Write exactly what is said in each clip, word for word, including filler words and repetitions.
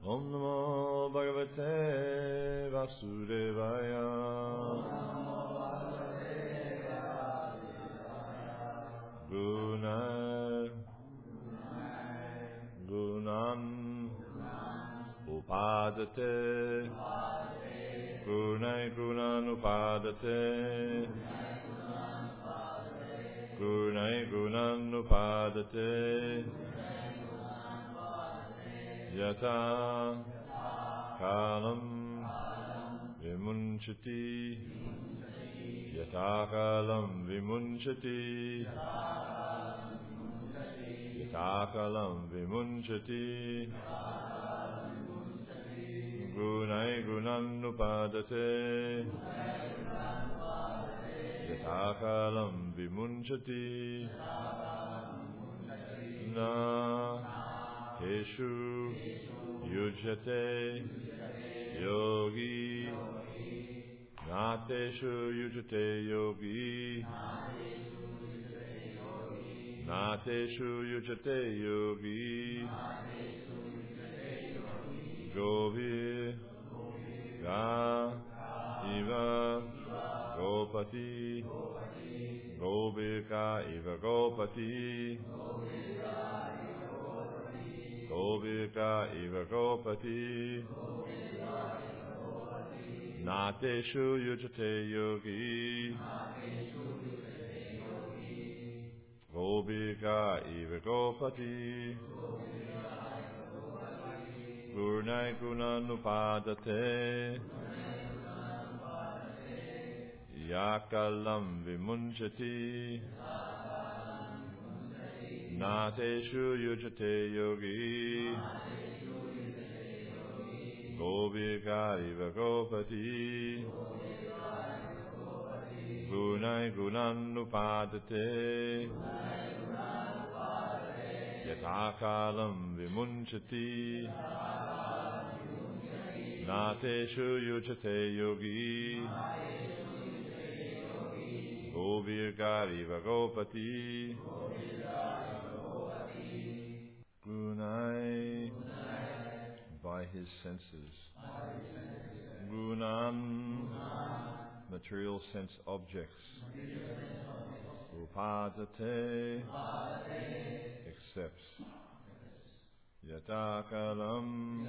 Om Namo Bhagavate Vasudevaya. Guna Gunan Upadate Gunai Gunan Upadate Gunai Gunan Upadate Yata Kalam Vimunchati Yata Kalam Vimunchati Yata Kalam Vimunchati Gunai Gunan Upadate Yata Kalam Vimunchati Na Teshu Yujate Yogi Nateshu Yujate Yogi Nateshu Yujate Yogi Govi Ga Iva Gopati Govika Iva Gopati Govika Iva Gopati Nateshu Yujate Yogi Govika Iva Gopati Gurnai Gunanupadate Yakalam Vimunchati Nateshu Yujate Yogi Govika Iva Gopati Gunai Gunanupadate Yatakalam Vimunchati Nateshu Yujate Yogi Govika Iva Gopati Gunai by his senses. Gunan material sense objects. Upadate accepts. Yatakalam.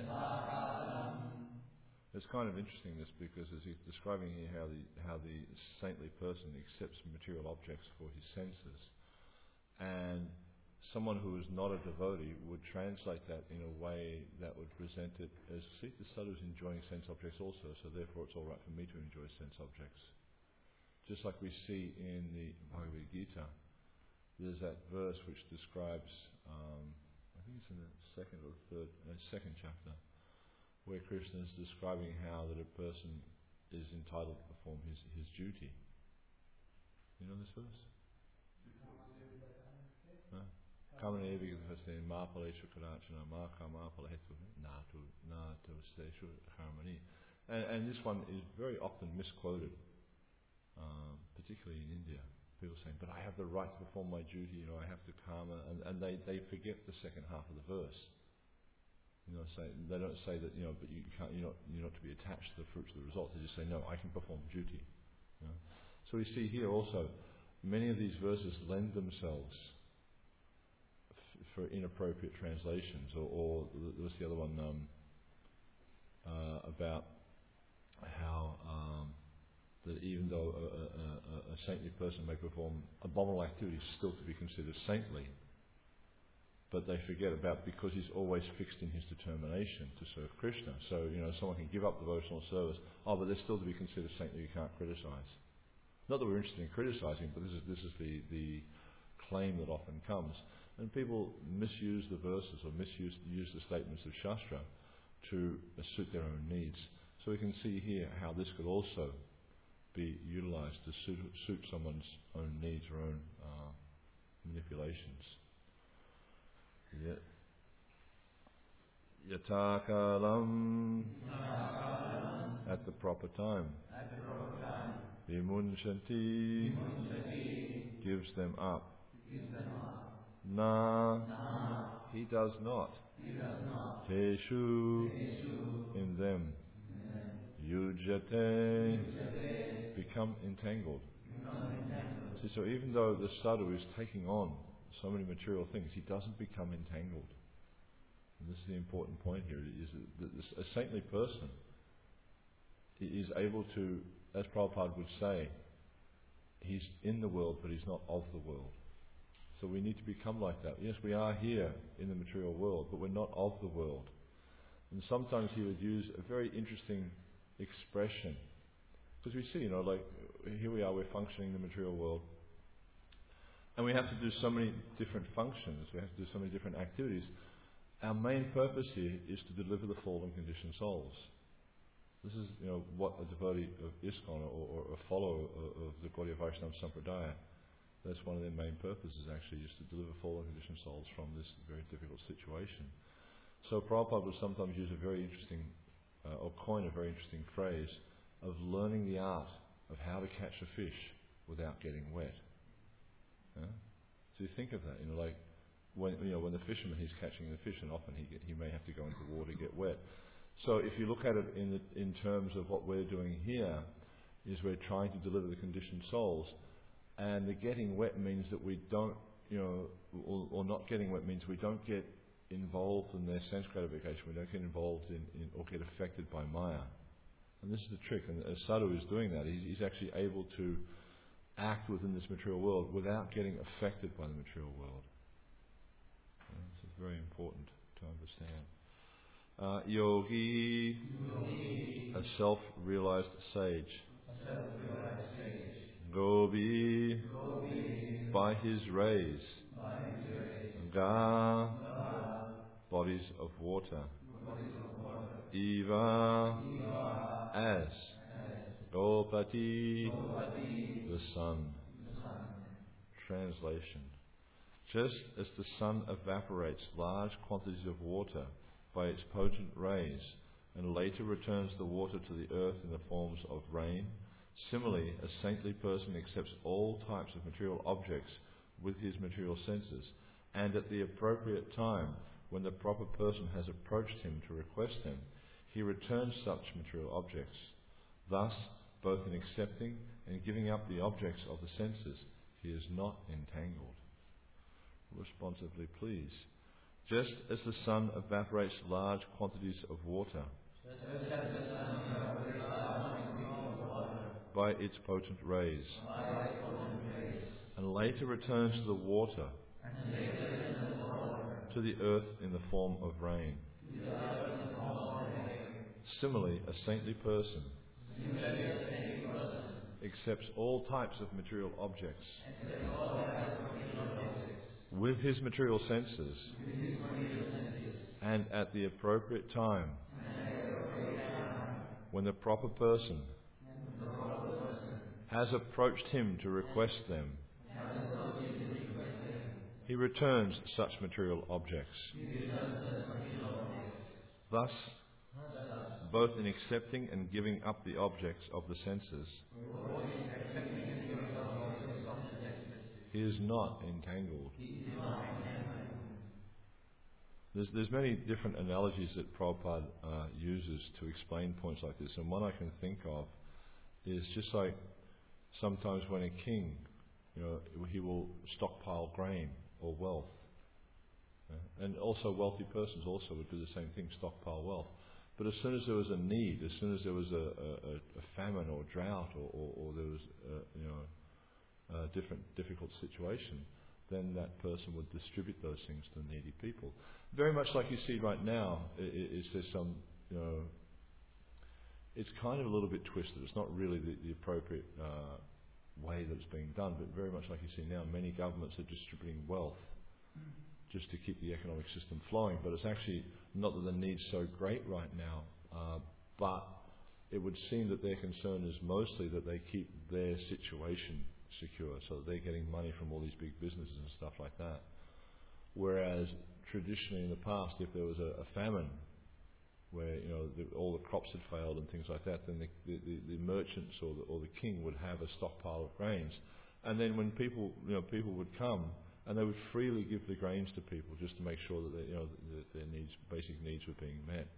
It's kind of interesting this because as he's describing here how the how the saintly person accepts material objects for his senses, and someone who is not a devotee would translate that in a way that would present it as, see, the sadhu is enjoying sense objects also, so therefore it's all right for me to enjoy sense objects. Just like we see in the Bhagavad Gita, there's that verse which describes, um, I think it's in the second or third, no, second chapter, where Krishna is describing how that a person is entitled to perform his, his duty. You know this verse? No? Kamane Vigavasne Mapale Shukarachana Maka Mapale Hetu Natu Natu Seshu Harmony. And this one is very often misquoted, um, particularly in India. People saying, but I have the right to perform my duty, you know, I have to karma, and, and they, they forget the second half of the verse. You know, say they don't say that, you know, but you can't, you're not, you're not to be attached to the fruits of the result. They just say, no, I can perform duty. You know? So we see here also, many of these verses lend themselves f- for inappropriate translations, or, or there was the other one um, uh, about how um, that even though a, a, a, a saintly person may perform abominable activities, still to be considered saintly. But they forget about, because he's always fixed in his determination to serve Krishna. So, you know, someone can give up devotional service, oh, but they're still to be considered saintly, you can't criticize. Not that we're interested in criticizing, but this is this is the, the claim that often comes. And people misuse the verses or misuse use the statements of Shastra to suit their own needs. So we can see here how this could also be utilized to suit, suit someone's own needs or own uh, manipulations. Yatakalam at the proper time. Vimunchanti gives them up. Na he does not. He does not. Teshu, Teshu, in them. Yujate, become entangled. become entangled. See, so even though the sadhu is taking on so many material things, he doesn't become entangled. And this is the important point here, is that this, a saintly person is able to, as Prabhupada would say, he's in the world but he's not of the world. So we need to become like that. Yes, we are here in the material world, but we're not of the world. And sometimes he would use a very interesting expression. Because we see, you know, like, here we are, we're functioning in the material world. And we have to do so many different functions, we have to do so many different activities. Our main purpose here is to deliver the fallen conditioned souls. This is, you know, what a devotee of ISKCON or, or a follower of, of the Gaudiya Vaishnava Sampradaya, that's one of their main purposes actually, is to deliver fallen conditioned souls from this very difficult situation. So Prabhupada would sometimes use a very interesting, uh, or coin a very interesting phrase of learning the art of how to catch a fish without getting wet. Yeah? So you think of that, you know, like when you know when the fisherman he's catching the fish, and often he get, he may have to go into the water to get wet. So if you look at it in the, in terms of what we're doing here, is we're trying to deliver the conditioned souls, and the getting wet means that we don't, you know, or, or not getting wet means we don't get involved in their sense gratification. We don't get involved in, in or get affected by Maya. And this is the trick. And as Sadhu is doing that, he's, he's actually able to act within this material world without getting affected by the material world. And this is very important to understand. Uh, yogi, yogi, a self-realized sage. A self-realized sage. Gopi, Gopi, by his rays. by his rays. Ga, Ga, bodies of water. bodies of water. Eva, Eva, as. as. Gopati, Gopati, the sun. the sun. Translation. Just as the sun evaporates large quantities of water by its potent rays and later returns the water to the earth in the forms of rain, similarly a saintly person accepts all types of material objects with his material senses, and at the appropriate time, when the proper person has approached him to request them, he returns such material objects. Thus, both in accepting and giving up the objects of the senses, he is not entangled. Responsively, please. Just as the sun evaporates large quantities of water by its potent rays, and later returns to the water, to the earth in the form of rain. Similarly, a saintly person accepts all types of material objects with his material senses, and at the appropriate time, when the proper person has approached him to request them, he returns such material objects. Thus, both in accepting and giving up the objects of the senses, he is not entangled. There's, there's many different analogies that Prabhupada uh, uses to explain points like this, and one I can think of is just like sometimes when a king, you know, he will stockpile grain or wealth. Yeah? And also wealthy persons also would do the same thing, stockpile wealth. But as soon as there was a need, as soon as there was a, a, a famine or drought, or, or, or there was a, you know, a different difficult situation, then that person would distribute those things to needy people. Very much like you see right now, is there some, you know, it's kind of a little bit twisted. It's not really the, the appropriate uh, way that it's being done, but very much like you see now, many governments are distributing wealth just to keep the economic system flowing. But it's actually not that the need's so great right now, uh, but it would seem that their concern is mostly that they keep their situation secure, so that they're getting money from all these big businesses and stuff like that. Whereas traditionally in the past, if there was a, a famine where, you know, the, all the crops had failed and things like that, then the, the, the merchants or the, or the king would have a stockpile of grains, and then when people, you know, people would come And they would freely give the grains to people just to make sure that, they, you know, that their needs, basic needs were being met.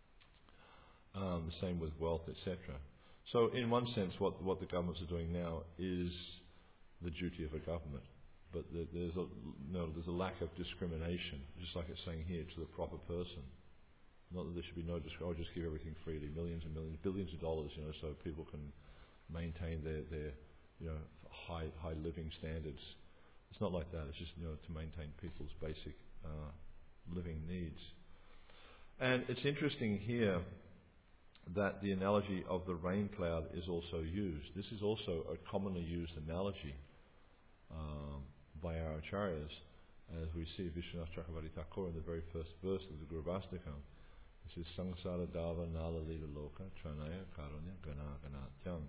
Um, the same with wealth, et cetera. So in one sense, what, what the governments are doing now is the duty of a government. But the, there's, a, no, there's a lack of discrimination, just like it's saying here, to the proper person. Not that there should be no discrimination, oh, just give everything freely, millions and millions, billions of dollars, you know, so people can maintain their, their you know, high, high living standards. It's not like that, it's just, you know, to maintain people's basic uh, living needs. And it's interesting here that the analogy of the rain cloud is also used. This is also a commonly used analogy um, by our acharyas, as we see Vishwanath Chakravarti Thakur in the very first verse of the Gurvastakam. It says, Sangsara Dava Nala Lila Loka Tranaya Karunya Gana Ganatyam.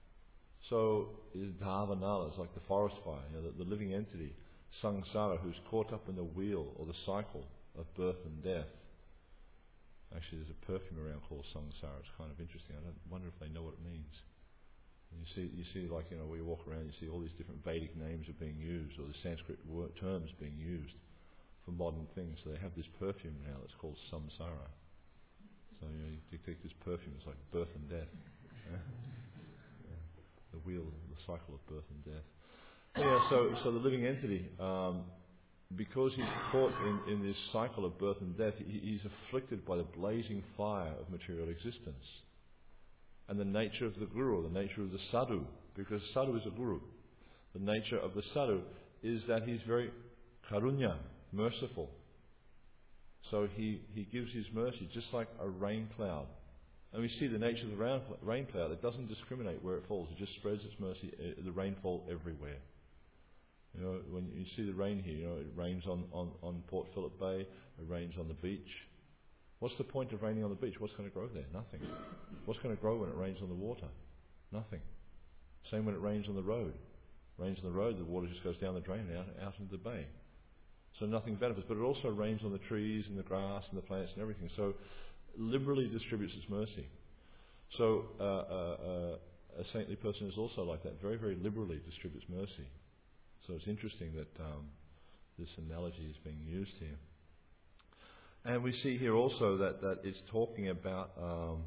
So, is Dava Nala, is like the forest fire, you know, the, the living entity, Sangsara, who's caught up in the wheel or the cycle of birth and death. Actually, there's a perfume around called Sangsara. It's kind of interesting. I don't wonder if they know what it means. And you see, you see, like, you know, where you walk around, you see all these different Vedic names are being used, or the Sanskrit word, terms being used for modern things. So they have this perfume now that's called Samsara. So, you know, you detect this perfume, it's like birth and death. Yeah. Yeah. The wheel, the cycle of birth and death. Yeah, so, so the living entity, um, because he's caught in, in this cycle of birth and death, he, he's afflicted by the blazing fire of material existence. And the nature of the guru, the nature of the sadhu, because sadhu is a guru. The nature of the sadhu is that he's very karunya, merciful. So he, he gives his mercy just like a rain cloud. And we see the nature of the rain cloud. It doesn't discriminate where it falls. It just spreads its mercy, uh, the rainfall everywhere. You know, when you see the rain here, you know, it rains on, on, on Port Phillip Bay, it rains on the beach. What's the point of raining on the beach? What's going to grow there? Nothing. What's going to grow when it rains on the water? Nothing. Same when it rains on the road. Rains on the road, the water just goes down the drain and out, out into the bay. So nothing benefits. But it also rains on the trees and the grass and the plants and everything. So liberally distributes its mercy. So uh, uh, uh, a saintly person is also like that. Very, very liberally distributes mercy. So it's interesting that um, this analogy is being used here. And we see here also that, that it's talking about um,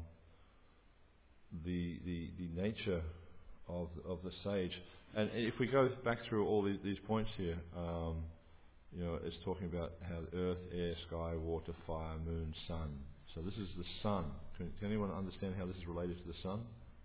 the, the the nature of of the sage. And if we go back through all these, these points here, um, you know, it's talking about how earth, air, sky, water, fire, moon, sun. So this is the sun. Can, can anyone understand how this is related to the sun?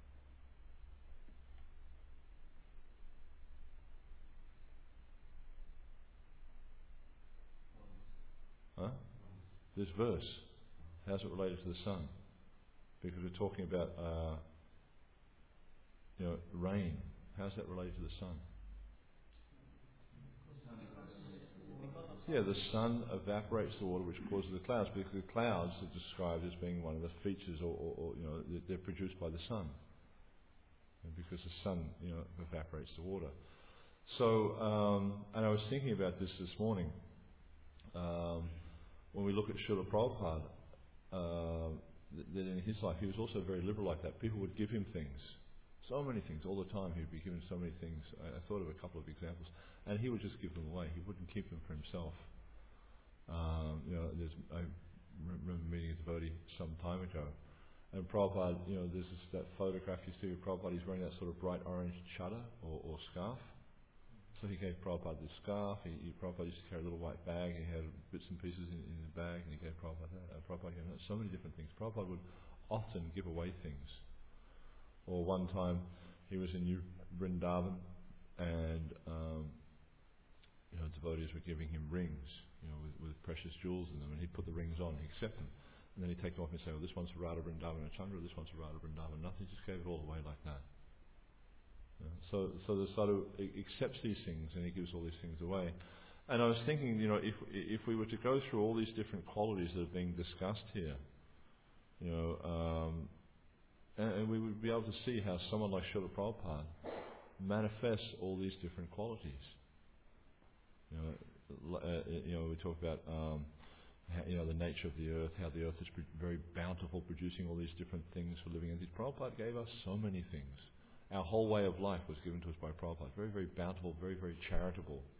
Huh? This verse, how's it related to the sun? Because we're talking about, uh, you know, rain. How's that related to the sun? Yeah, the sun evaporates the water, which causes the clouds, because the clouds are described as being one of the features, or, or, or you know, they're produced by the sun, and because the sun, you know, evaporates the water. So, um, and I was thinking about this this morning. Um, When we look at Srila Prabhupada, uh, that in his life he was also very liberal like that. People would give him things, so many things, all the time. He'd be given so many things. I, I thought of a couple of examples, and he would just give them away. He wouldn't keep them for himself. Um, you know, there's, I remember meeting a devotee some time ago, and Prabhupada, you know, there's this, that photograph you see of Prabhupada. He's wearing that sort of bright orange chadar or, or scarf. So he gave Prabhupada this scarf. He, he, Prabhupada used to carry a little white bag. He had bits and pieces in, in the bag, and he gave Prabhupada that. Uh, Prabhupada gave him so many different things. Prabhupada would often give away things. Or one time he was in New Vrindavan, and um, you know, devotees were giving him rings, you know, with, with precious jewels in them, and he'd put the rings on, he'd accept them, and then he'd take them off and say, "Well, this one's for Radha Vrindavan and Chandra, this one's for Radha Vrindavan." Nothing, he just gave it all away like that. Yeah, so, so the sadhu accepts these things and he gives all these things away. And I was thinking, you know, if if we were to go through all these different qualities that are being discussed here, you know, um, and, and we would be able to see how someone like Srila Prabhupada manifests all these different qualities. You know, uh, you know, we talk about um, how, you know, the nature of the earth, how the earth is pre- very bountiful, producing all these different things for living entities. Prabhupada gave us so many things. Our whole way of life was given to us by Prabhupada. Very, very bountiful, very, very charitable.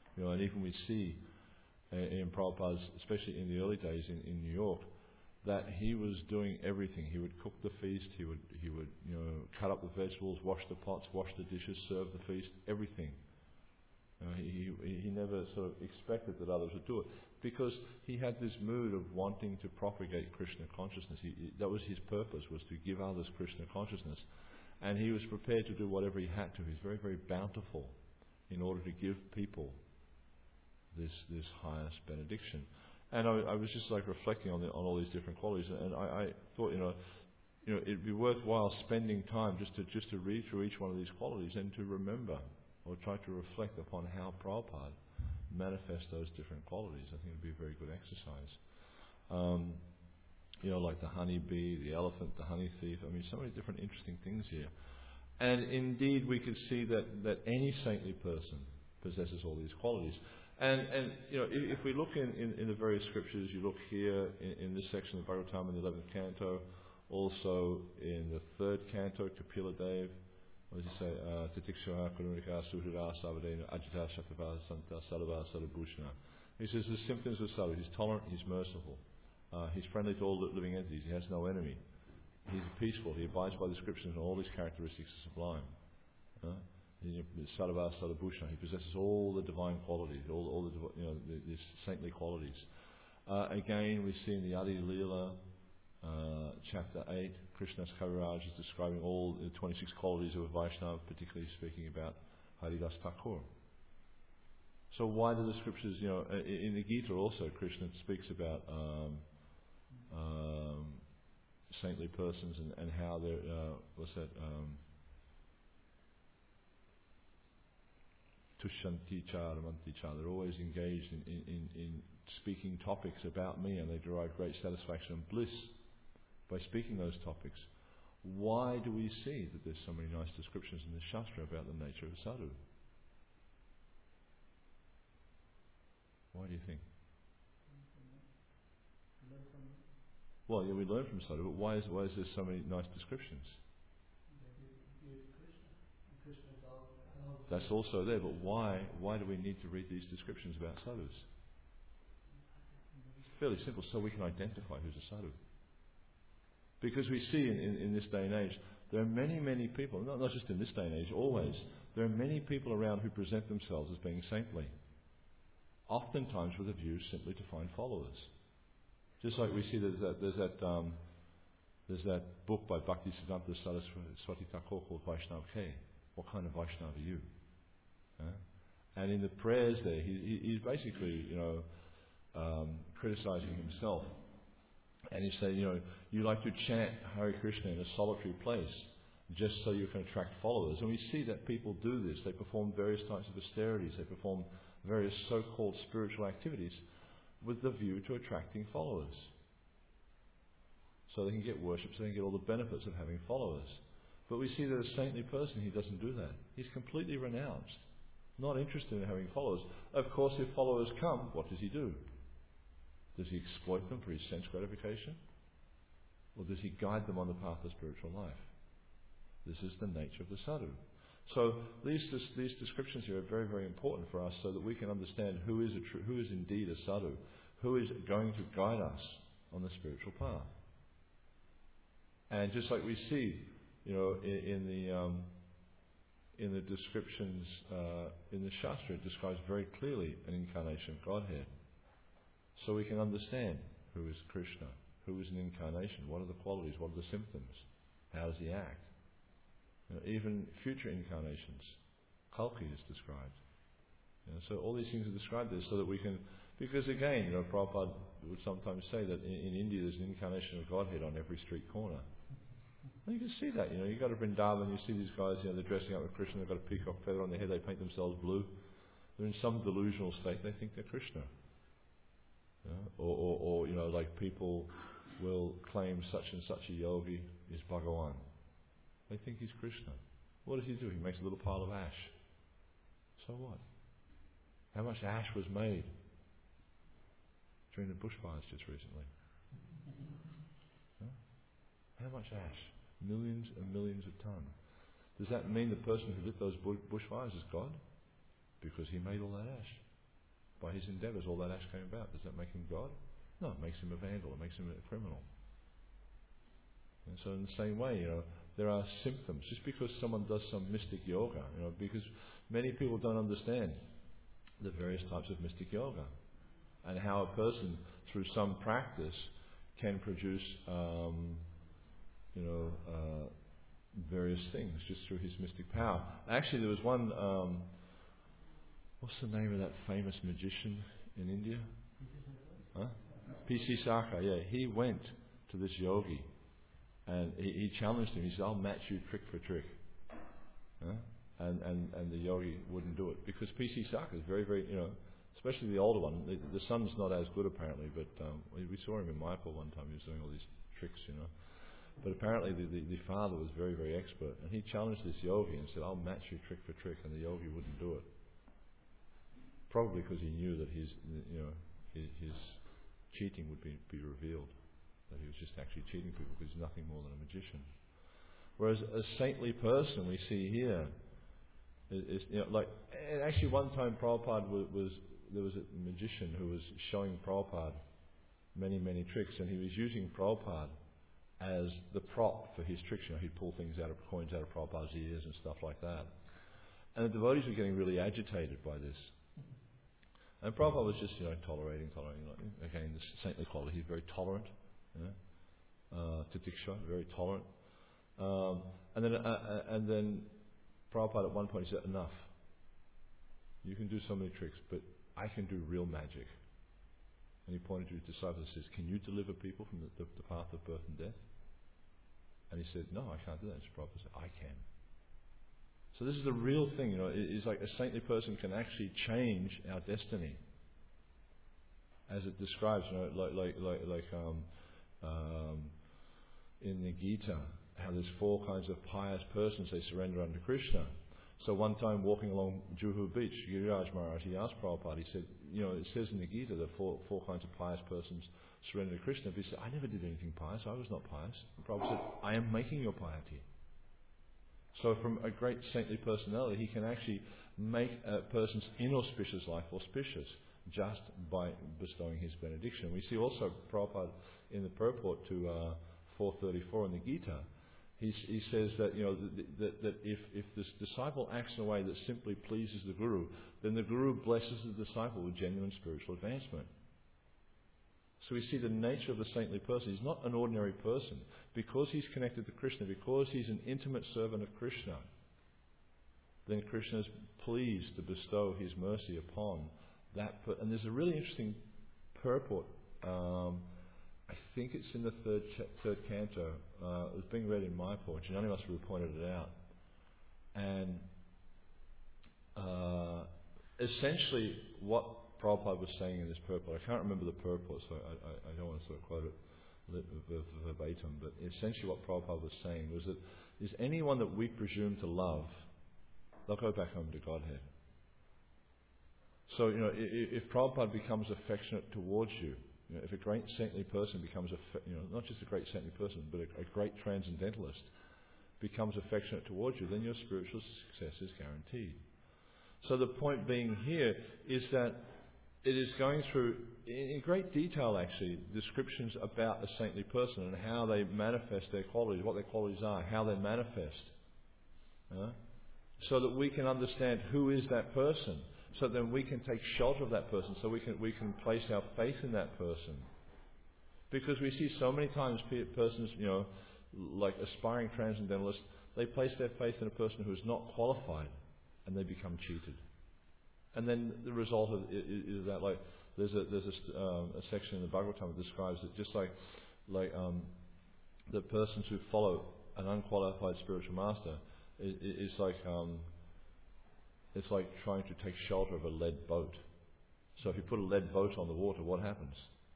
You know, and even we see uh, in Prabhupada's, especially in the early days in, in New York, that he was doing everything. He would cook the feast, he would, he would, you know, cut up the vegetables, wash the pots, wash the dishes, serve the feast, everything. You know, he, he, he never sort of expected that others would do it, because he had this mood of wanting to propagate Krishna consciousness. He, he, that was his purpose, was to give others Krishna consciousness. And he was prepared to do whatever he had to. He's very, very bountiful in order to give people this this highest benediction. And I, I was just like reflecting on the, on all these different qualities, and I, I thought, you know, you know, it'd be worthwhile spending time just to just to read through each one of these qualities and to remember or try to reflect upon how Prabhupada manifests those different qualities. I think it'd be a very good exercise. Um, you know, like the honeybee, the elephant, the honey thief. I mean, so many different interesting things here. And indeed, we could see that, that any saintly person possesses all these qualities. And, and you know, if, if we look in, in, in the various scriptures, you look here in, in this section of Bhagavatam in the eleventh canto, also in the third canto, Kapila Dev, what does he say? Tatikshaha Karunika Suhira Savadena Ajita Shaktava Santa Sadhava Sadhabhushana. He says the symptoms of sadhu. He's tolerant, he's merciful. Uh, he's friendly to all living entities. He has no enemy. He's peaceful. He abides by the scriptures, and all these characteristics are sublime. Uh, Sadhava Sadhabhushana. He possesses all the divine qualities, all, all the you know the, these saintly qualities. Uh, again, we see in the Adi Leela, uh, chapter eight, Krishna's Kaviraj is describing all the twenty-six qualities of a Vaishnava, particularly speaking about Haridas Thakur. So why do the scriptures, you know, in the Gita also, Krishna speaks about um, um, saintly persons and, and how they're, uh, what's that, um, Tushanti cha, Ramanti cha, they're always engaged in, in, in, in speaking topics about me, and they derive great satisfaction and bliss by speaking those topics. Why do we see that there's so many nice descriptions in the Shastra about the nature of sadhu? Why do you think? Well, yeah, we learn from sadhu, but why is, why is there so many nice descriptions? That's also there, but why why do we need to read these descriptions about sadhus? It's fairly simple, so we can identify who's a sadhu. Because we see in, in, in this day and age, there are many, many people, not, not just in this day and age, always, there are many people around who present themselves as being saintly. Oftentimes with a view simply to find followers. Just like we see there's that, there's that, um, there's that book by Bhaktisiddhanta Saraswati Thakur called Vaishnava K. What kind of Vaishnava are you? Huh? And in the prayers there, he, he, he's basically, you know, um, criticizing himself. And he's saying, you know, you like to chant Hare Krishna in a solitary place just so you can attract followers. And we see that people do this. They perform various types of austerities. They perform various so-called spiritual activities with the view to attracting followers. So they can get worship, so they can get all the benefits of having followers. But we see that a saintly person, he doesn't do that. He's completely renounced, not interested in having followers. Of course, if followers come, what does he do? Does he exploit them for his sense gratification? Or does he guide them on the path of spiritual life? This is the nature of the sadhu. So these these descriptions here are very, very important for us so that we can understand who is a tr- who is indeed a sadhu, who is going to guide us on the spiritual path. And just like we see, you know, in, in the um, in the descriptions uh, in the Shastra, it describes very clearly an incarnation of Godhead. So we can understand who is Krishna, who is an incarnation, what are the qualities, what are the symptoms, how does he act. You know, even future incarnations, Kalki is described. You know, so all these things are described there so that we can, because again, you know, Prabhupada would sometimes say that in, in India there's an incarnation of Godhead on every street corner. And you can see that, you know, you go to Vrindavan, you see these guys, you know, they're dressing up with Krishna, they've got a peacock feather on their head, they paint themselves blue. They're in some delusional state, they think they're Krishna. You know, or, or, or, you know, like people will claim such and such a yogi is Bhagawan. They think he's Krishna. What does he do? He makes a little pile of ash. So what? How much ash was made during the bushfires just recently? Huh? How much ash? Millions and millions of tons. Does that mean the person who lit those bushfires is God? Because he made all that ash. by his endeavours, all that ash came about. Does that make him God? No, it makes him a vandal. It makes him a criminal. And so in the same way, you know, there are symptoms. Just because someone does some mystic yoga, you know, because many people don't understand the various types of mystic yoga and how a person, through some practice, can produce, um, you know, uh, various things just through his mystic power. Actually, there was one, um, what's the name of that famous magician in India? Huh? P C Sarkar, yeah. He went to this yogi and he, he challenged him. He said, I'll match you trick for trick. Huh? And, and, and the yogi wouldn't do it because P C Sarkar is very, very, you know, especially the older one. The, the son's not as good apparently, but um, we, we saw him in Mayapur one time. He was doing all these tricks, you know. But apparently the, the, the father was very, very expert. And he challenged this yogi and said, I'll match you trick for trick. And the yogi wouldn't do it. Probably because he knew that his, you know, his, his cheating would be, be revealed. That he was just actually cheating people because he's nothing more than a magician. Whereas a saintly person we see here is, is you know, like, and actually one time Prabhupada was, was, there was a magician who was showing Prabhupada many, many tricks, and he was using Prabhupada as the prop for his tricks. You know, he'd pull things out of coins out of Prabhupada's ears and stuff like that. And the devotees were getting really agitated by this. And Prabhupada was just, you know, tolerating, tolerating. Like, again, this saintly quality. He's very tolerant. You know, uh, Titiksha, very tolerant. Um, and then, uh, uh, and then Prabhupada at one point he said, "Enough. You can do so many tricks, but I can do real magic." And he pointed to his disciples and says, "Can you deliver people from the, the, the path of birth and death?" And he said, "No, I can't do that." And Prabhupada said, "I can." So this is the real thing, you know. It, it's like a saintly person can actually change our destiny, as it describes, you know, like like like like um, um, in the Gita, how there's four kinds of pious persons they surrender unto Krishna. So one time walking along Juhu beach, Giriraj Maharaj, he asked Prabhupada, he said, you know, it says in the Gita that four, four kinds of pious persons surrender to Krishna. But he said, I never did anything pious, I was not pious. And Prabhupada said, I am making your piety. So from a great saintly personality, he can actually make a person's inauspicious life auspicious just by bestowing his benediction. We see also Prabhupada in the purport to uh, four thirty-four in the Gita, he, he says that, you know, that, that, that if, if this disciple acts in a way that simply pleases the Guru, then the Guru blesses the disciple with genuine spiritual advancement. So we see the nature of the saintly person. He's not an ordinary person. Because he's connected to Krishna, because he's an intimate servant of Krishna, then Krishna is pleased to bestow his mercy upon that person. And there's a really interesting purport. Um, I think it's in the third ch- third canto. Uh, it was being read in Mayapur. Janani must have pointed it out. And uh, essentially what Prabhupada was saying in this purport, I can't remember the purport, so I, I, I don't want to sort of quote it verbatim, but essentially what Prabhupada was saying was that is anyone that we presume to love, they'll go back home to Godhead. So, you know, if, if Prabhupada becomes affectionate towards you, you know, if a great saintly person becomes, affe- you know, not just a great saintly person, but a, a great transcendentalist becomes affectionate towards you, then your spiritual success is guaranteed. So the point being here is that it is going through, in great detail actually, descriptions about a saintly person and how they manifest their qualities, what their qualities are, how they manifest. Uh, so that we can understand who is that person. So then we can take shelter of that person, so we can we can place our faith in that person. Because we see so many times persons, you know, like aspiring transcendentalists, they place their faith in a person who is not qualified and they become cheated. And then the result of it is that, like, there's a there's a, um, a section in the Bhagavatam that describes it just like like um, the persons who follow an unqualified spiritual master is, is like um, it's like trying to take shelter of a lead boat. So if you put a lead boat on the water, what happens?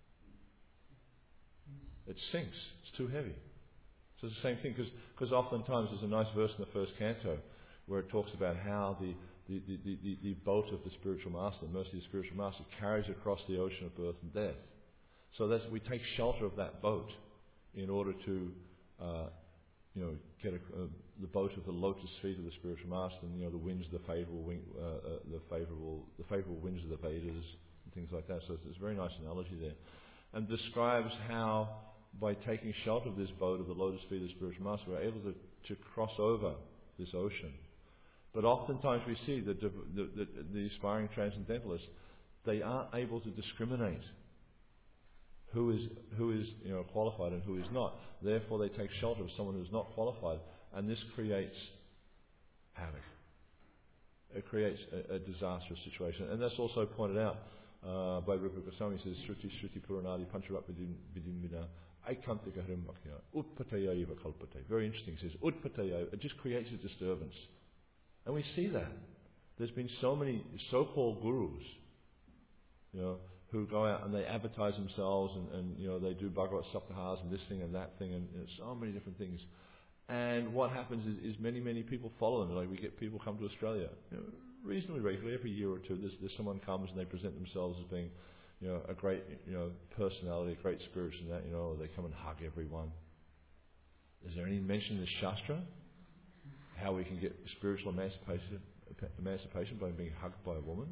It sinks. It's too heavy. So it's the same thing, because oftentimes there's a nice verse in the first canto where it talks about how the The, the, the, the boat of the spiritual master, the mercy of the spiritual master, carries across the ocean of birth and death. So that's, we take shelter of that boat in order to, uh, you know, get a, uh, the boat of the lotus feet of the spiritual master, and you know the winds, the favourable, wing, uh, uh, the favourable, the favourable winds of the Vedas, things like that. So there's a very nice analogy there. And describes how, by taking shelter of this boat of the lotus feet of the spiritual master, we're able to, to cross over this ocean. But oftentimes we see that the, the, the, the aspiring transcendentalists, they aren't able to discriminate who is who is you know qualified and who is not. Therefore, they take shelter of someone who's not qualified, and this creates havoc. It creates a, a disastrous situation, and that's also pointed out uh, by Rupa Goswami. He says, "Shruti Shruti Puranadi Pancharat Vidin Vina Aikantika Hrimakya Utpataya Eva Kalpate." Very interesting. He says, "Utpataya." It just creates a disturbance, and we see that. There's been so many so-called gurus, you know, who go out and they advertise themselves, and, and you know they do Bhagavad Saptahas and this thing and that thing, and you know, so many different things. And what happens is, is many, many people follow them. Like we get people come to Australia, you know, reasonably regularly, every year or two. There's, there's someone comes and they present themselves as being, you know, a great, you know, personality, a great spirit, and that, you know, they come and hug everyone. Is there any mention in the Shastra how we can get spiritual emancipation, emancipation by being hugged by a woman?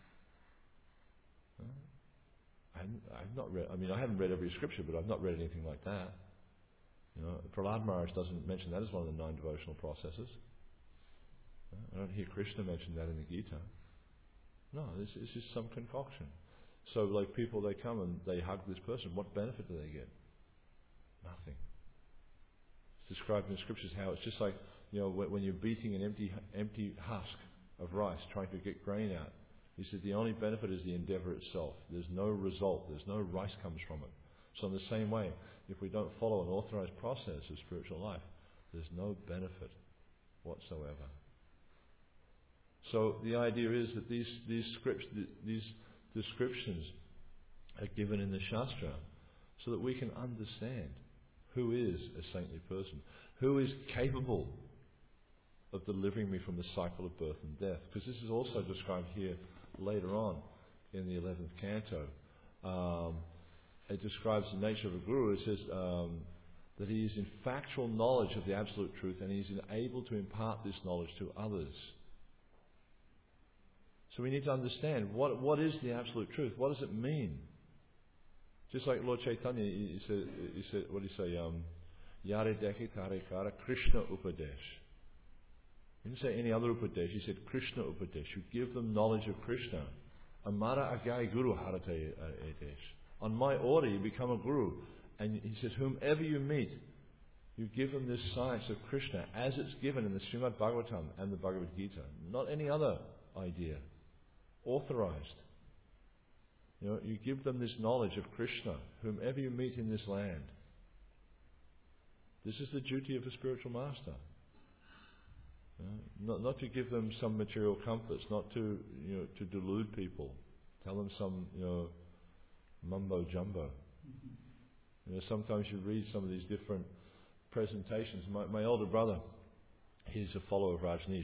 Huh? I've not read. I mean, I haven't read every scripture, but I've not read anything like that. You know, Prahlad Maharaj doesn't mention that as one of the nine devotional processes. I don't hear Krishna mention that in the Gita. No, this, this is some concoction. So, like people, they come and they hug this person. What benefit do they get? Nothing. It's described in the scriptures how it's just like, you know, when you're beating an empty, empty husk of rice, trying to get grain out. He said the only benefit is the endeavour itself. There's no result. There's no rice comes from it. So in the same way, if we don't follow an authorized process of spiritual life, there's no benefit whatsoever. So the idea is that these these scripts, these descriptions are given in the Shastra so that we can understand who is a saintly person, who is capable of delivering me from the cycle of birth and death. Because this is also described here later on in the eleventh canto. Um, it describes the nature of a guru. It says um, that he is in factual knowledge of the absolute truth, and he is able to impart this knowledge to others. So we need to understand what what is the absolute truth. What does it mean? Just like Lord Chaitanya, he said, he said what did he say? Um, Yare dekhi tare kara Krishna upadesh. He didn't say any other upadesh. He said Krishna upadesh. You give them knowledge of Krishna. Amara agai guru harate edesh. On my order, you become a guru. And he says, whomever you meet, you give them this science of Krishna as it's given in the Srimad Bhagavatam and the Bhagavad Gita. Not any other idea. Authorized. You know, you give them this knowledge of Krishna, whomever you meet in this land. This is the duty of a spiritual master. You know, not, not to give them some material comforts, not to you know to delude people, tell them some you know mumbo jumbo. You know, sometimes you read some of these different presentations. My, my older brother, he's a follower of Rajneesh,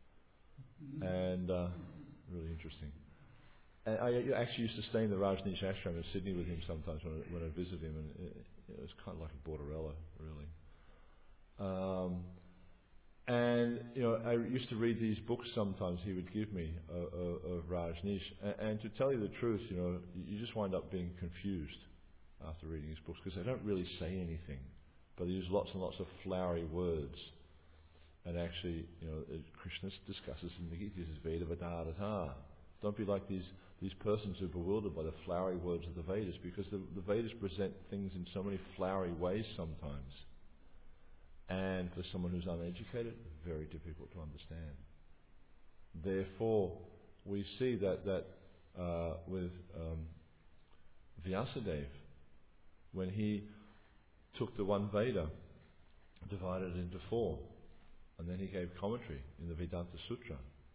and uh, really interesting. And I actually used to stay in the Rajneesh ashram in Sydney with him sometimes when I, when I visited him, and it, it was kind of like a borderella, really. Um, and you know, I used to read these books sometimes he would give me uh, uh, of Rajneesh, and, and to tell you the truth, you know, you just wind up being confused after reading his books because they don't really say anything, but they use lots and lots of flowery words. And actually, you know, Krishna discusses in the Gita, he says, Veda Vedadata. Don't be like these these persons who are bewildered by the flowery words of the Vedas, because the, the Vedas present things in so many flowery ways sometimes. And for someone who's uneducated, very difficult to understand. Therefore, we see that, that uh, with um, Vyasadeva, when he took the one Veda, divided it into four, and then he gave commentary in the Vedanta Sutra.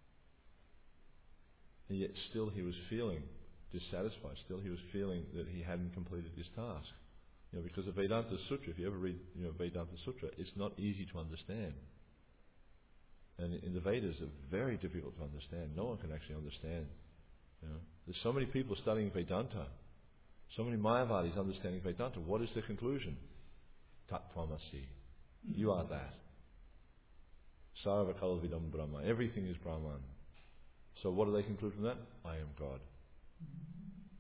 And yet still he was feeling dissatisfied, still he was feeling that he hadn't completed his task. You know, because the Vedanta Sutra, if you ever read you know, Vedanta Sutra, it's not easy to understand. And in the Vedas, it's very difficult to understand. No one can actually understand. You know. There's so many people studying Vedanta, so many Mayavadis understanding Vedanta. What is the conclusion? Tat Tvamasi. You are that. Sarva Kalvidam Brahma. Everything is Brahman. So what do they conclude from that? I am God.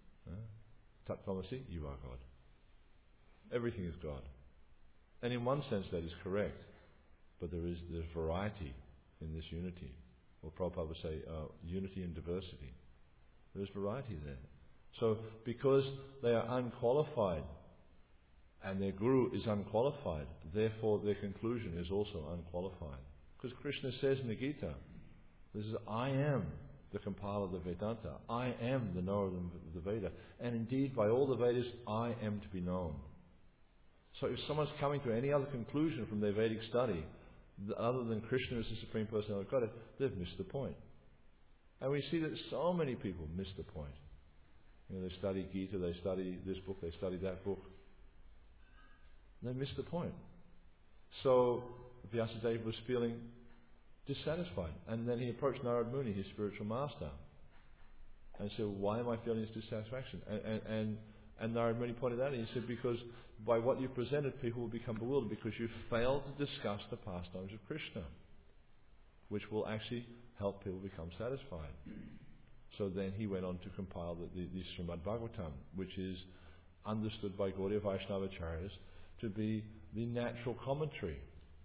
Tat Tvamasi, you are God. Everything is God. And in one sense that is correct, but there is there's variety in this unity. Or Prabhupada would say uh, unity and diversity. There is variety there. So because they are unqualified and their guru is unqualified, therefore their conclusion is also unqualified. Because Krishna says in the Gita, this is I am the compiler of the Vedanta. I am the knower of the Veda. And indeed, by all the Vedas, I am to be known. So if someone's coming to any other conclusion from their Vedic study, other than Krishna as the Supreme Personality of Godhead, they've missed the point. And we see that so many people miss the point. You know, they study Gita, they study this book, they study that book. They miss the point. So Vyasadeva was feeling dissatisfied. And then he approached Narad Muni, his spiritual master, and said, why am I feeling this dissatisfaction? And, and, and, and Narad Muni pointed out, and he said, because by what you presented, people will become bewildered because you failed to discuss the pastimes of Krishna, which will actually help people become satisfied. So then he went on to compile the, the, the Srimad Bhagavatam, which is understood by Gaudiya Vaishnava Acharyas to be the natural commentary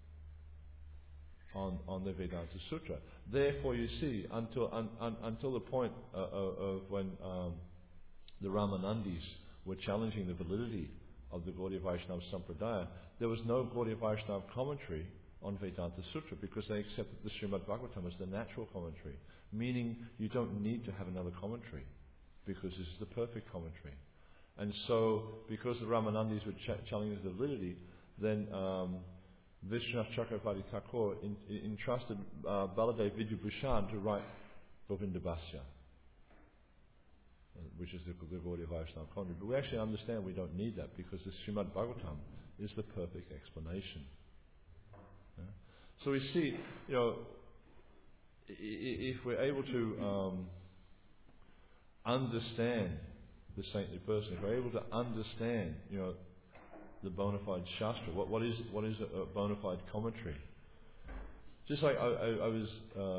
on, on the Vedanta Sutra. Therefore, you see, until un, un, until the point uh, of, of when um, the Ramanandis were challenging the validity of the Gaudiya Vaishnava Sampradaya, there was no Gaudiya Vaishnava commentary on Vedanta Sutra because they accepted the Srimad Bhagavatam as the natural commentary, meaning you don't need to have another commentary because this is the perfect commentary. And so, because the Ramanandis were ch- challenging the validity, then um, Vishwanath Chakravarti Thakur in, in, entrusted uh, Baladev Vidyabhushan to write Govinda Bhasya, which is the, the Gaudiya Vaishnava commentary. But we actually understand we don't need that because the Srimad Bhagavatam is the perfect explanation. Yeah? So we see, you know, I- if we're able to um, understand the saintly person, if we're able to understand, you know, the bona fide shastra, what, what is what is a, a bona fide commentary? Just like I, I, I was,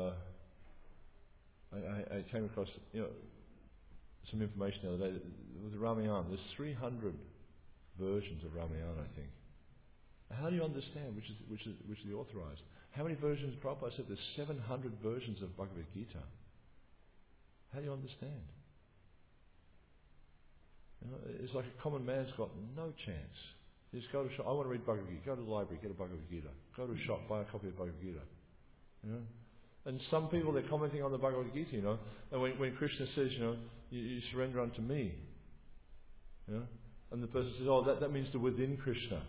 uh, I, I came across, you know, some information the other day with Ramayana. There's three hundred versions of Ramayana, I think. How do you understand which is which is which is the authorized? How many versions? Prabhupada said there's seven hundred versions of Bhagavad Gita. How do you understand? You know, it's like a common man's got no chance. You just go to shop. I want to read Bhagavad Gita. Go to the library, get a Bhagavad Gita. Go to a shop, buy a copy of Bhagavad Gita. You know? And some people, they're commenting on the Bhagavad Gita, you know. And when, when Krishna says, you know, you, you surrender unto me, you know, and the person says, oh, that, that means the within Krishna.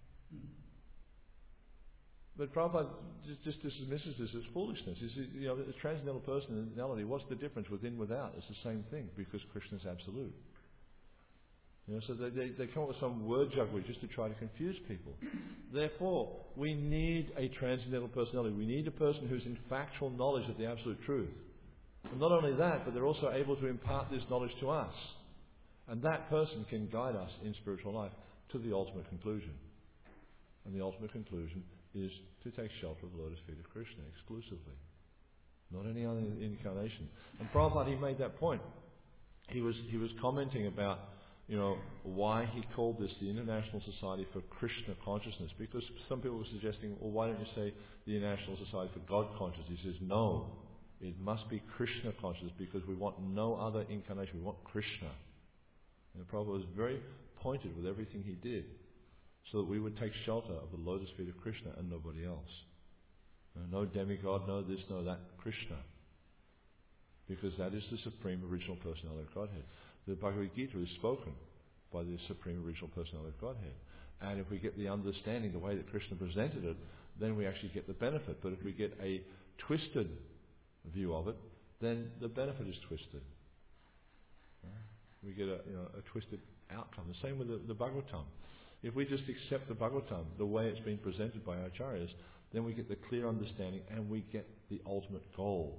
But Prabhupada just, just dismisses this as foolishness. He says, you know, the transcendental personality, what's the difference within, without? It's the same thing because Krishna is absolute. You know, so they, they, they come up with some word jugglery just to try to confuse people. Therefore, we need a transcendental personality. We need a person who's in factual knowledge of the absolute truth. And not only that, but they're also able to impart this knowledge to us. And that person can guide us in spiritual life to the ultimate conclusion. And the ultimate conclusion is to take shelter of the lotus feet of Krishna exclusively. Not any other incarnation. And Prabhupada, he made that point. He was, he was commenting about, you know, why he called this the International Society for Krishna Consciousness. Because some people were suggesting, well, why don't you say the International Society for God Consciousness? He says, no, it must be Krishna Consciousness because we want no other incarnation. We want Krishna. And Prabhupada was very pointed with everything he did so that we would take shelter of the lotus feet of Krishna and nobody else. No demigod, no this, no that, Krishna. Because that is the Supreme Original Personality of Godhead. The Bhagavad Gita is spoken by the Supreme Original Personality of Godhead. And if we get the understanding, the way that Krishna presented it, then we actually get the benefit. But if we get a twisted view of it, then the benefit is twisted. We get a, you know, a twisted outcome. The same with the, the Bhagavatam. If we just accept the Bhagavatam, the way it's been presented by our acharyas, then we get the clear understanding and we get the ultimate goal.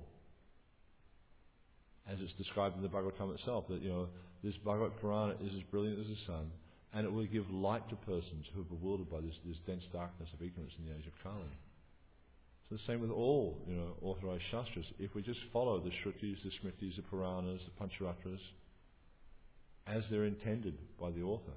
As it's described in the Bhagavatam itself, that, you know, this Bhagavad Purana is as brilliant as the sun, and it will give light to persons who are bewildered by this, this dense darkness of ignorance in the age of Kali. So the same with all, you know, authorized shastras. If we just follow the Shrutis, the Smritis, the Puranas, the Pancharatras, as they're intended by the author.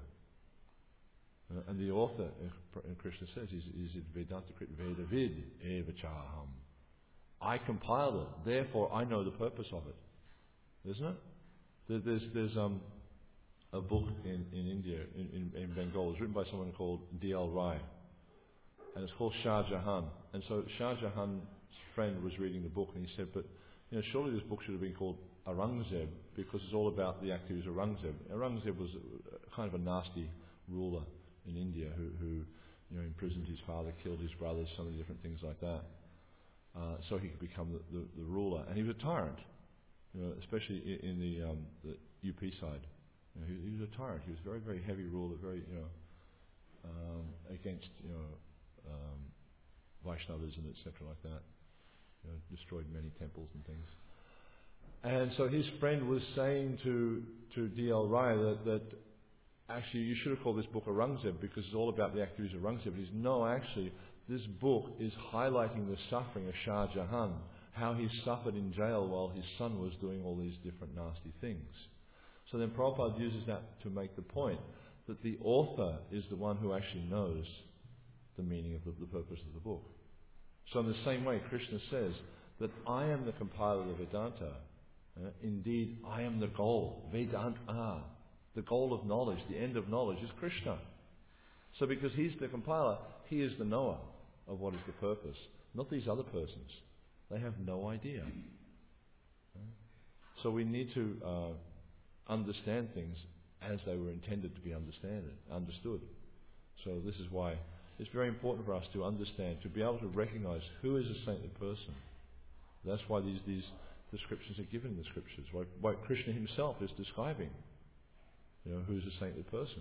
Uh, and the author, and Krishna says, is, is it Vedanta Krit Vedavid Eva Chaham. I compiled it, therefore I know the purpose of it. Isn't it? There, there's there's um, a book in, in India, in, in, in Bengal, it's written by someone called D L Rai. And it's called Shah Jahan. And so Shah Jahan's friend was reading the book and he said, but you know, surely this book should have been called Aurangzeb because it's all about the activities of Aurangzeb. Aurangzeb was a, kind of a nasty ruler in India who, who you know, imprisoned his father, killed his brothers, so many different things like that. Uh, so he could become the, the, the ruler. And he was a tyrant, you know, especially in, in the, um, the U P side. You know, he, he was a tyrant. He was a very, very heavy ruler, very, you know, um, against, you know, um, Vaishnavas and et cetera like that. You know, destroyed many temples and things. And so his friend was saying to to D L Rai that, that actually you should have called this book Aurangzeb because it's all about the activities of Aurangzeb. He says, no, actually, this book is highlighting the suffering of Shah Jahan, how he suffered in jail while his son was doing all these different nasty things. So then Prabhupada uses that to make the point that the author is the one who actually knows the meaning of the, the purpose of the book. So in the same way, Krishna says that I am the compiler of Vedanta. Uh, indeed, I am the goal. Vedanta. The goal of knowledge, the end of knowledge is Krishna. So because he's the compiler, he is the knower of what is the purpose. Not these other persons. They have no idea. Uh, so we need to uh, understand things as they were intended to be understood. understood. So this is why it's very important for us to understand, to be able to recognize who is a saintly person. That's why these, these descriptions are given in the scriptures. Why, why Krishna himself is describing, you know, who's a saintly person.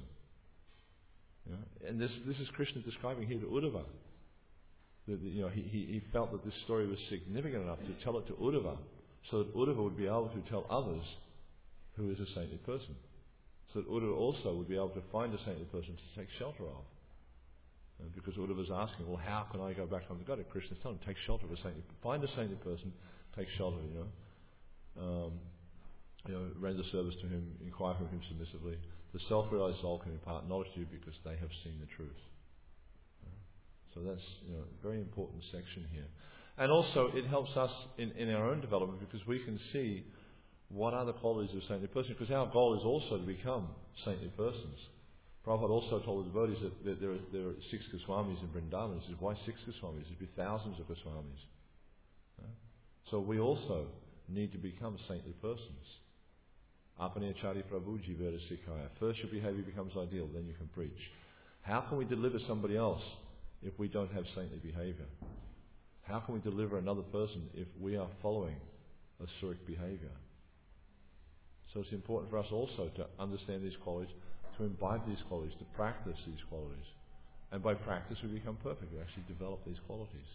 You know? And this this is Krishna describing here to Uddhava. That, you know, he, he, he felt that this story was significant enough to tell it to Uddhava, so that Uddhava would be able to tell others who is a saintly person. So that Uddhava also would be able to find a saintly person to take shelter of. Uh, because Uddhava was asking, well, how can I go back home to God? And Krishna's telling him, take shelter of a saintly person. Find a saintly person, take shelter, you know. Um, you know, render service to him, inquire from him submissively. The self-realized soul can impart knowledge to you because they have seen the truth. Uh, so that's, you know, a very important section here. And also, it helps us in, in our own development because we can see what are the qualities of a saintly person, because our goal is also to become saintly persons. Prabhupada also told the devotees that, that there, are, there are six Goswamis in Vrindavan. He says, why six Goswamis? There should be thousands of Goswamis. Uh, so we also need to become saintly persons. Apanechari Prabhu Jivera Sikhaya. First your behavior becomes ideal, then you can preach. How can we deliver somebody else if we don't have saintly behavior? How can we deliver another person if we are following a Suric behavior? So it's important for us also to understand these qualities, to imbibe these qualities, to practice these qualities. And by practice we become perfect. We actually develop these qualities.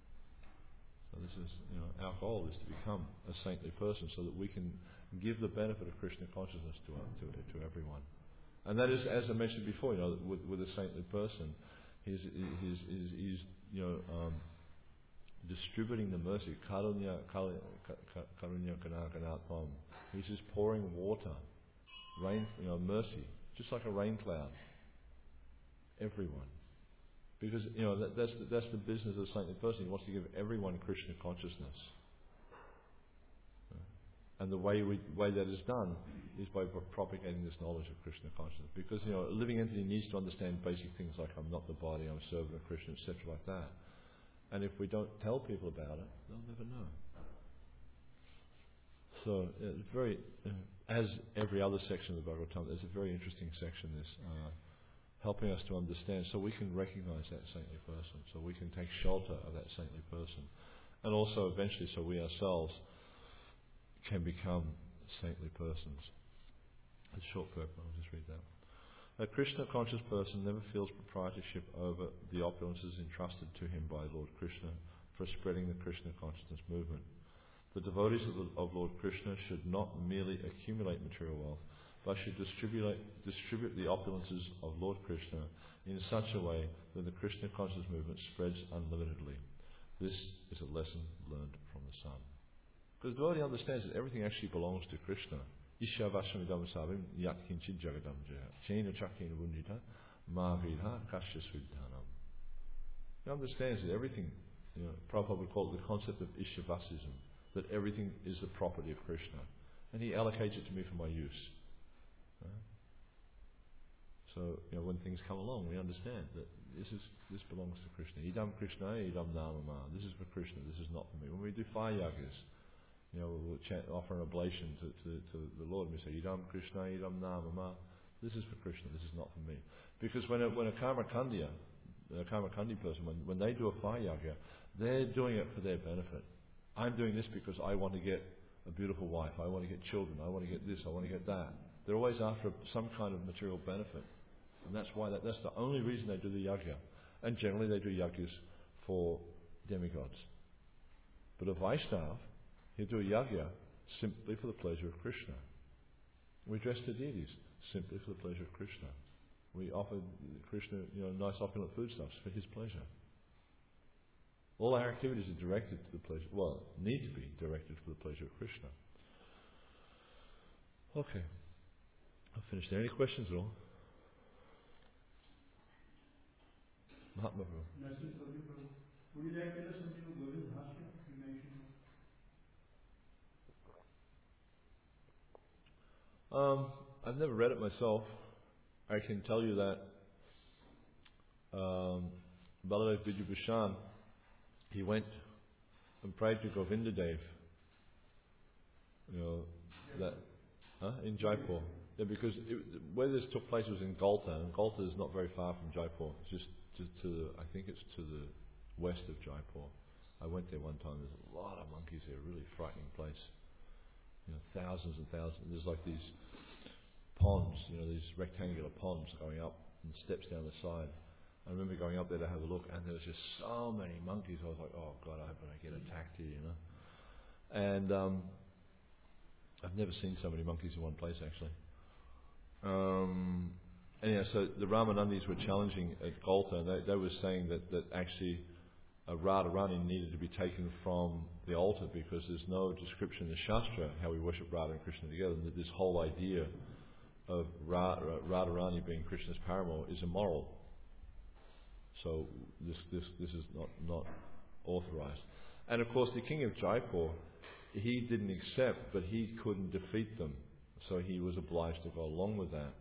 So this is, you know, our goal is to become a saintly person so that we can give the benefit of Krishna consciousness to, to, to everyone. And that is, as I mentioned before, you know, with, with a saintly person, he's, he's, he's, he's you know, um, distributing the mercy. Karunya, karunya kanakanatvam. He's just pouring water, rain, you know, mercy, just like a rain cloud. Everyone. Because, you know, that, that's, the, that's the business of a saintly person. He wants to give everyone Krishna consciousness. And the way we, way that is done is by propagating this knowledge of Krishna consciousness. Because, you know, a living entity needs to understand basic things like I'm not the body, I'm a servant of Krishna, et cetera like that. And if we don't tell people about it, they'll never know. So, it's very, uh, as every other section of the Bhagavatam, there's a very interesting section, this, uh, helping us to understand so we can recognize that saintly person, so we can take shelter of that saintly person. And also eventually so we ourselves can become saintly persons. It's a short purpose, I'll just read that. A Krishna conscious person never feels proprietorship over the opulences entrusted to him by Lord Krishna for spreading the Krishna consciousness movement. The devotees of, the, of Lord Krishna should not merely accumulate material wealth, but should distribute, distribute the opulences of Lord Krishna in such a way that the Krishna consciousness movement spreads unlimitedly. This is a lesson learned from the sun. Because the devotee understands that everything actually belongs to Krishna. Ishavashamidam sabim yatkinchid jagadam jaya. Chaina chakina bundita mavidha kashyasvidhanam. He understands that everything, you know, Prabhupada would call it the concept of Ishavasism, that everything is the property of Krishna. And he allocates it to me for my use. Right? So, you know, when things come along, we understand that this is this belongs to Krishna. Idam Krishna, idam namama. This is for Krishna, this is not for me. When we do fire yagas, you know, we'll chant, offer an oblation to, to, to the Lord, and we say, idam Krishna, idam namama. This is for Krishna, this is not for me. Because when a, when a karma kandya, a karma kandi person, when, when they do a fire yaga, they're doing it for their benefit. I'm doing this because I want to get a beautiful wife, I want to get children, I want to get this, I want to get that. They're always after some kind of material benefit. And that's why that, that's the only reason they do the yajna. And generally they do yajnas for demigods. But a Vaishnava, he'll do a yajna simply for the pleasure of Krishna. We dress the deities simply for the pleasure of Krishna. We offer Krishna, you know, nice opulent foodstuffs for his pleasure. All our activities are directed to the pleasure, well, need to be directed for the pleasure of Krishna. Okay. I'll finish there. Any questions at all? Mahatma Prabhu. Would you like to tell us something about Govind Bhashya you mentioned? Um, I've never read it myself. I can tell you that um, Baladev Vidyabhushan, he went and prayed to Govinda Dev. You know, that huh? in Jaipur. Yeah, because it, where this took place was in Galta, and Galta is not very far from Jaipur. It's just to, to I think it's to the west of Jaipur. I went there one time. There's a lot of monkeys there. A really frightening place. You know, thousands and thousands. There's like these ponds, you know, these rectangular ponds going up and steps down the side. I remember going up there to have a look, and there was just so many monkeys. I was like, oh God, I hope I don't get attacked here, you know. And um, I've never seen so many monkeys in one place, actually. Um, anyhow, so the Ramanandis were challenging at Galta, and they, they were saying that, that actually a Radharani needed to be taken from the altar because there's no description in the Shastra how we worship Radha and Krishna together. And that this whole idea of Radharani being Krishna's paramour is immoral. So this this this is not, not authorized. And of course the king of Jaipur, he didn't accept, but he couldn't defeat them. So he was obliged to go along with that.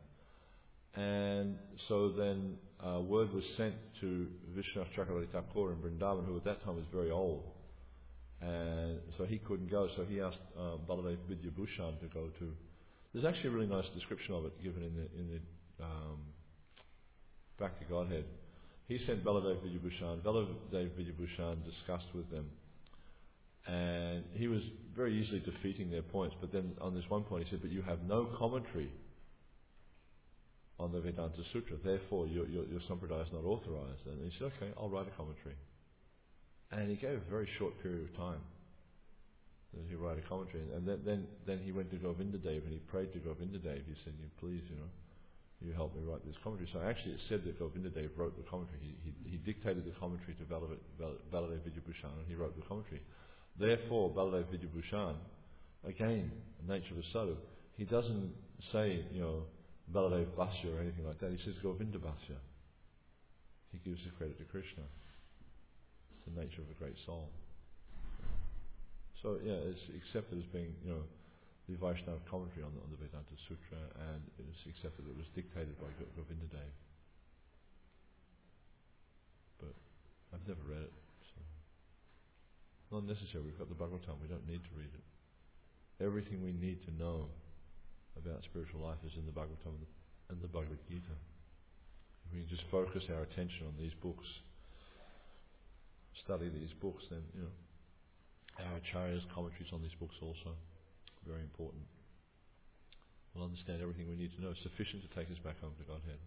And so then uh, word was sent to Vishwanath Chakravarti Thakur in Vrindavan, who at that time was very old. And so he couldn't go, so he asked uh, Baladev Vidyabhushan to go to. There's actually a really nice description of it given in the, in the um, Bhakti Godhead. He sent Baladev Vidyabhushan. Baladev Vidyabhushan discussed with them. And he was very easily defeating their points. But then on this one point he said, but you have no commentary on the Vedanta Sutra. Therefore your, your, your sampradaya is not authorized. And he said, okay, I'll write a commentary. And he gave a very short period of time that he write a commentary. And then, then, then he went to Govinda Dev and he prayed to Govinda Dev. He said, you please, you know, you help me write this commentary. So actually it said that Govinda Dev wrote the commentary. He, he, he dictated the commentary to Baladev, Baladev Vidyabhushan, and he wrote the commentary. Therefore, Baladev Vidyabhushan, again, the nature of a sadhu, he doesn't say, you know, Baladev Bhashya or anything like that. He says Govinda Bhashya. He gives the credit to Krishna. It's the nature of a great soul. So yeah, it's accepted as being, you know, the Vaishnava commentary on the, on the Vedanta Sutra, and it's accepted that it was dictated by Govinda Dev. But I've never read it, so not necessary. We've got the Bhagavatam. We don't need to read it. Everything we need to know about spiritual life is in the Bhagavatam and the Bhagavad Gita. If we can just focus our attention on these books, study these books, then, you know, our acharyas' commentaries on these books also, very important. We'll understand everything we need to know. It's sufficient to take us back home to Godhead.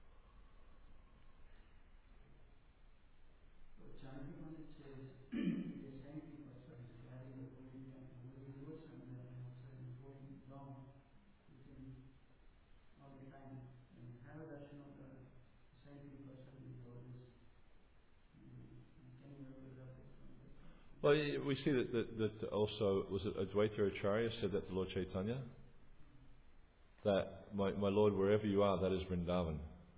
Chanting on it says, the same thing was carrying the holy words and then also informing long within all the time. And have a darshan of the same thing person is always. Can you elaborate from that? Well, we see that, that, that also, was it Advaita Acharya said that to Lord Chaitanya? that, my, my Lord, wherever you are, that is Vrindavan.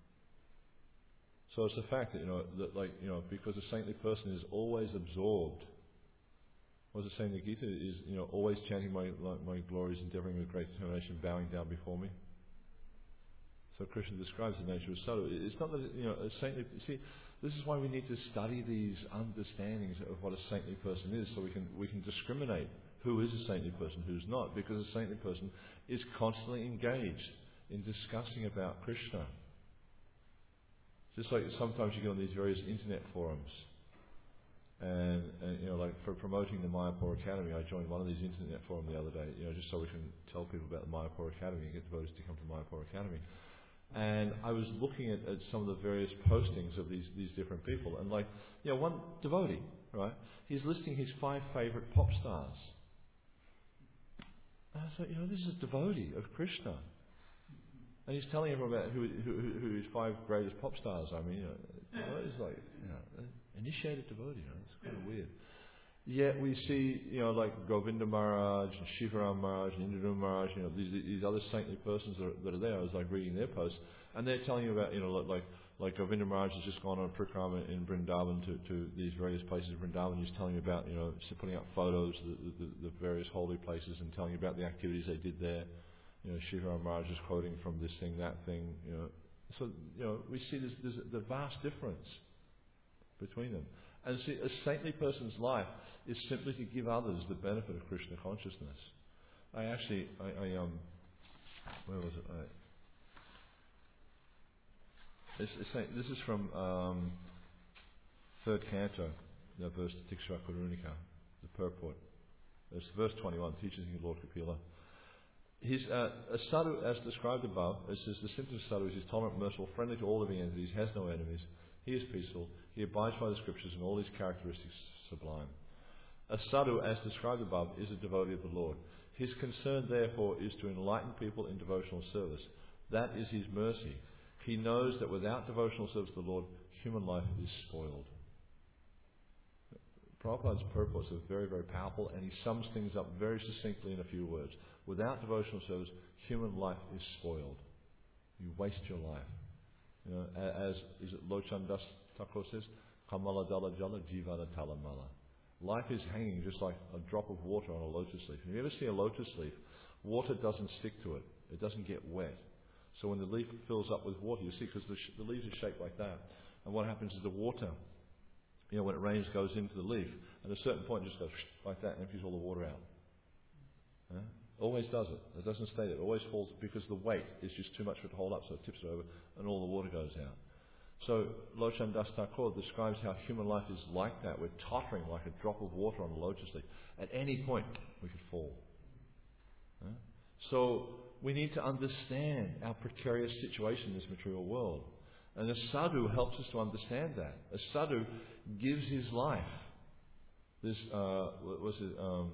So it's a fact that, you know, that like, you know, because a saintly person is always absorbed. What does it say in the Gita? Is, you know, always chanting my, like, my glories, endeavouring with great determination, bowing down before me. So Krishna describes the nature of sadhu. It's not that, you know, a saintly, see, this is why we need to study these understandings of what a saintly person is, so we can, we can discriminate who is a saintly person, who's not, because a saintly person is constantly engaged in discussing about Krishna. Just like sometimes you get on these various internet forums, and, and you know, like for promoting the Mayapur Academy, I joined one of these internet forums the other day, you know, just so we can tell people about the Mayapur Academy and get devotees to come to Mayapur Academy. And I was looking at, at some of the various postings of these, these different people, and like, you know, one devotee, right? He's listing his five favourite pop stars. And I thought, you know, this is a devotee of Krishna. And he's telling everyone about who, who, who his five greatest pop stars are. I mean, you know, devotees like, you know, initiated devotee, you know, it's kind of weird. Yet we see, you know, like Govinda Maharaj and Shivaram Maharaj and Indra Maharaj, you know, these, these other saintly persons that are, that are there. I was like reading their posts, and they're telling you about, you know, like like Govinda Maharaj has just gone on a parikrama in Vrindavan to, to these various places in Vrindavan. He's telling you about, you know, putting up photos of the, the, the various holy places and telling you about the activities they did there. You know, Shivaram Maharaj is quoting from this thing, that thing, you know. So, you know, we see this, there's the vast difference between them. And see, a saintly person's life is simply to give others the benefit of Krishna consciousness. I actually, I, I um, where was it? I, it's, it's saying, this is from um, third canto, the verse Tiksha Karunika, the purport. It's verse twenty-one, teaches the Lord Kapila. He's uh, a sadhu, as described above. It says the symptoms of sadhu is he's tolerant, merciful, friendly to all living entities, has no enemies, he is peaceful, he abides by the scriptures, and all his characteristics sublime. A sadhu, as described above, is a devotee of the Lord. His concern, therefore, is to enlighten people in devotional service. That is his mercy. He knows that without devotional service to the Lord, human life is spoiled. Prabhupada's purports are very, very powerful, and he sums things up very succinctly in a few words. Without devotional service, human life is spoiled. You waste your life. You know, as is it Lochan Das Thakur says, Kamala Dala Jala Jivana Talamala. Life is hanging just like a drop of water on a lotus leaf. If you ever see a lotus leaf, water doesn't stick to it. It doesn't get wet. So when the leaf fills up with water, you see, because the, sh- the leaves are shaped like that, and what happens is the water, you know, when it rains, goes into the leaf, and at a certain point it just goes like that and empties all the water out. Huh? Always does it. It doesn't stay there. It always falls because the weight is just too much for it to hold up, so it tips it over and all the water goes out. So Lochan Das Thakur describes how human life is like that. We're tottering like a drop of water on a lotus leaf. At any point we could fall. Huh? So we need to understand our precarious situation in this material world. And a sadhu helps us to understand that. A sadhu gives his life. This, uh, what was it? Um,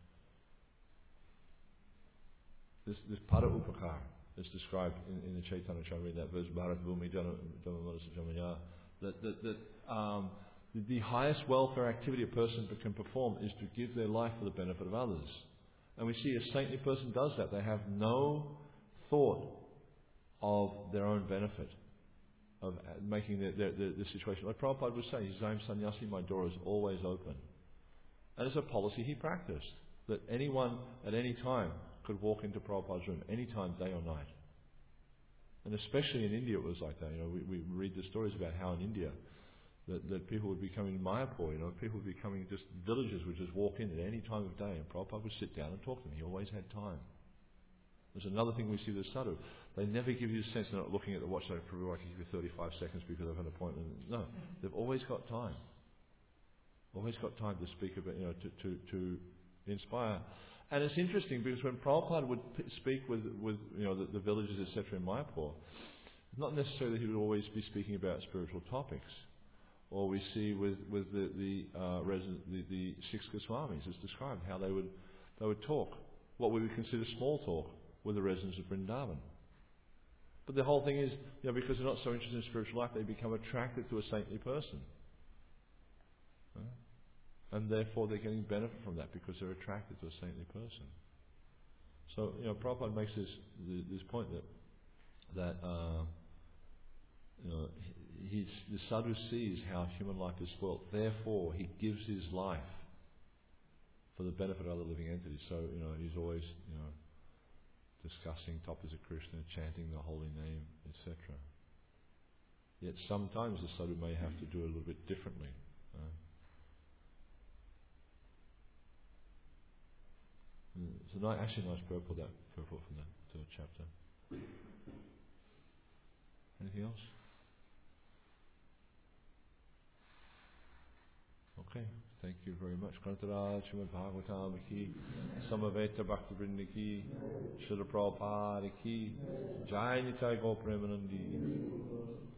This, this para upakar is described in, in the Chaitanya Charitamrita, that verse, Bharat Bhumi Dhamma Manasa Jamaya, that, that, that um, the, the highest welfare activity a person can perform is to give their life for the benefit of others. And we see a saintly person does that. They have no thought of their own benefit, of making their, their, their, their situation. Like Prabhupada would say, Zaim Sannyasi, my door is always open. And it's a policy he practiced, that anyone at any time could walk into Prabhupada's room anytime, day or night. And especially in India it was like that. You know, we, we read the stories about how in India that, that people would be coming to Mayapur, you know, people would be coming, just villagers would just walk in at any time of day, and Prabhupada would sit down and talk to them. He always had time. There's another thing we see with sadhu. They never give you a sense they're not looking at the watch, so Prabhupada, I can give you thirty-five seconds because I've had an appointment. No, they've always got time. Always got time to speak about, you know, to, to, to inspire. And it's interesting because when Prabhupada would p- speak with, with you know, the, the villages, et cetera, in Mayapur, it's not necessarily that he would always be speaking about spiritual topics. Or we see with, with the the, uh, resident, the the six Goswamis, it's described how they would they would talk, what we would consider small talk, with the residents of Vrindavan. But the whole thing is, you know, because they're not so interested in spiritual life, they become attracted to a saintly person. Huh? And therefore they're getting benefit from that because they're attracted to a saintly person. So, you know, Prabhupada makes this this point that that uh, you know he's, the sadhu sees how human life is spoilt. Therefore, he gives his life for the benefit of other living entities. So, you know, he's always, you know, discussing topics of Krishna, chanting the holy name, et cetera. Yet sometimes the sadhu may have to do it a little bit differently. Uh, it's a nice, actually nice purport that purport from that uh, chapter. Anything else? Okay, thank you very much. Grantaraj, Srimad Bhagavatam ki, Samaveta Bhaktivinoda ki, Srila Prabhupada ki, Jai Nitai Gopremanandi.